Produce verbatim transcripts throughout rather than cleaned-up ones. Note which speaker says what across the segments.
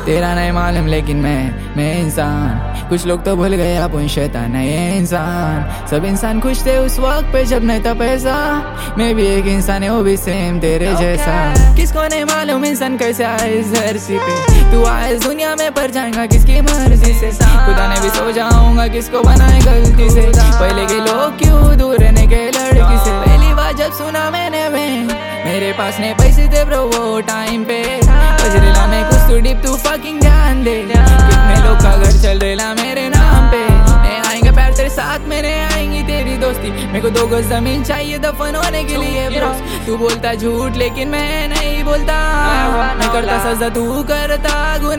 Speaker 1: तेरा नहीं मालूम लेकिन मैं मैं इंसान। कुछ लोग तो भूल गए अपन शैतान है ये इंसान। सब इंसान खुश थे उस वक्त पे जब नहीं था पैसा। मैं भी एक इंसान है वो भी सेम तेरे जैसा। किसको नहीं मालूम इंसान कैसे आए इस धरती पे। तू आए इस दुनिया में पर जाएगा किसकी मर्जी से। खुदा ने भी सो जाऊंगा किसको बनाए गलती से। पहले के लोग क्यों दूर रहने के लड़की से। पहली बार जब सुना मैंने वे मेरे पास नहीं पैसे थे ब्रो वो टाइम पे। बजरेला में कुछ तो डिप तू फकिंग ध्यान दे। कितने लोग का घर चल रेला मेरे नाम पे। मैं आएंगे पैर तेरे साथ मेरे आएंगी तेरी दोस्ती। मेरे को दो गज जमीन चाहिए दफन होने के लिए ब्रोस। तू बोलता झूठ लेकिन मैं नहीं बोलता। मैं करता सजा तू करता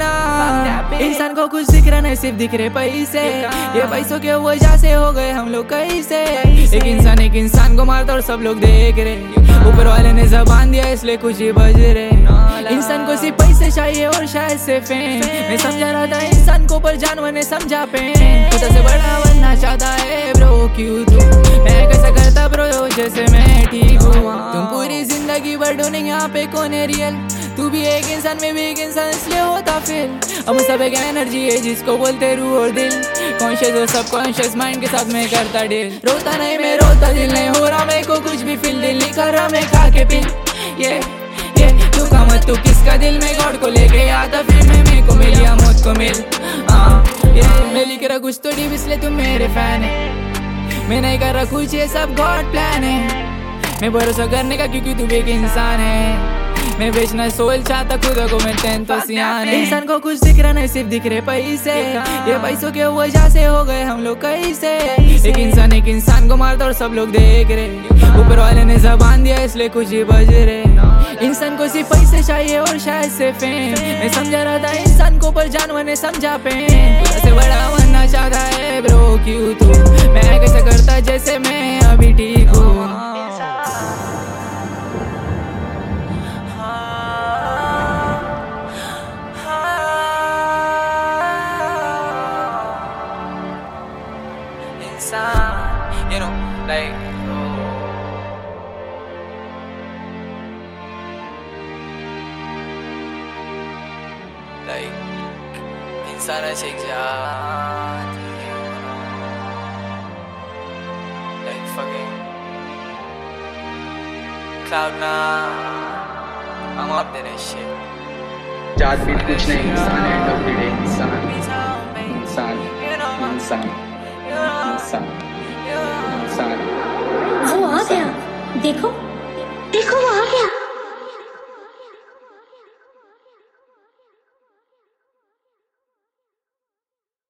Speaker 1: गुनाह। इंसान को कुछ दिख रहा नहीं सिर्फ दिख रहे पैसे। ये पैसों के वजह से हो गए हम लोग कैसे। एक इंसान एक इंसान को मारता और सब लोग देख रहे। ऊपर वाले ने जबान दिया इसलिए कुछ ही बज रहे। इंसान को सिर्फ पैसे चाहिए और शायद से फेम। मैं समझा रहा था इंसान को पर जानवर ने समझा पेन। खुदा से बड़ा बनना चाहता है ब्रो क्यों तू। मैं कैसा करता ब्रो जैसे मैं ठीक हूँ। तुम पूरी जिंदगी भर ढूंढेंगे यहाँ पे कौन है रियल। तू भी एक इंसान में भी एक इंसान इसलिए होता फेल। हम सब एक एनर्जी है जिसको बोलते रूह और दिल। कॉन्शियस और सबकॉन्शियस माइंड के साथ में करता डील। रोता नहीं मैं रोता दिल नहीं हो रहा मेरे को कुछ भी फील। दिल नहीं कर रहा मैं खा के पिल। ये ये तू का मत तू किसका दिल में गॉड को लेके आता फिर मैं मेरे को मिल या मौत को मिल। हाँ ये मैं लिख रहा कुछ तो डीप इसलिए तुम मेरे फैन है। मैं नहीं कर रहा कुछ ये सब गॉड प्लान है। मैं भरोसा करने का क्योंकि तू एक इंसान है। मैं बेचना सोल चाहता खुद को मैं टेन तो सियान है। इंसान को कुछ दिख रहा नहीं सिर्फ दिख रहे पैसे। ये पैसों के वजह से हो गए हम लोग कैसे। एक इंसान एक इंसान को मारता और सब लोग देख रहे। ऊपर वाले ने जबान दिया इसलिए कुछ ही बज रहे। इंसान को सिर्फ पैसे चाहिए और शायद से फेम। मैं समझा रहा था इंसान को पर जानवर ने समझा पेन। से बड़ा बनना चाहता है ब्रो क्यों तू। मैं कैसे करता जैसे मैं अभी ठीक हूँ। You know, like oh. Like इंसान एक जात like fucking cloud nine I'm up there and shit।
Speaker 2: जात भी कुछ नहीं इंसान एंड ऑफ द डे इंसान इंसान इंसान इंसान
Speaker 3: वो आ गया देखो।